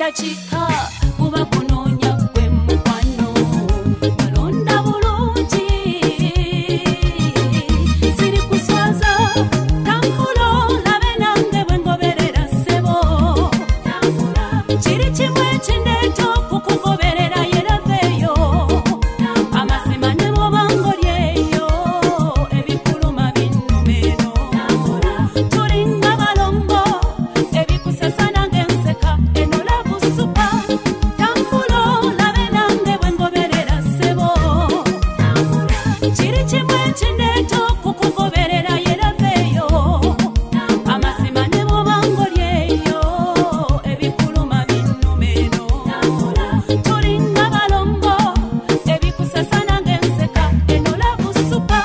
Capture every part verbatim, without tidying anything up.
eddakiika kuba kunoonya gwe mukwano balonda bulungi siri kuswaza tambula olabe nange bwe ngoberera ssebo kiri kimu ekindeeta okukugoberera yeraveeyo amazima ne bwoba ng'olyeyo ebikuluma binnuma eno tulinga balongo ebikusesa nange nseka eno labu supa tambula olabe nange bwe ngoberera ssebo kiri kimu ekindeeta okukugoberera yeraveeyo amazima ne bwoba ng'olyeyo ebikuluma binnuma eno tulinga balongo ebikusesa nange nseka eno labu supa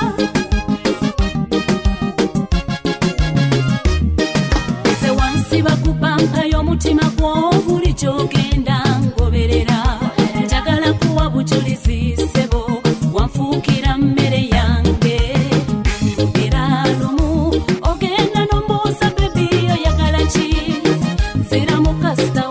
nze wansi bakubanga y'omutima gwo buli gy'ogenda ngoberera njagala kuwa bujulizi ssebo wanfuukira mmere yange era lumu ogenda n'ombuuza bebi oyagala ki nzira mu kasita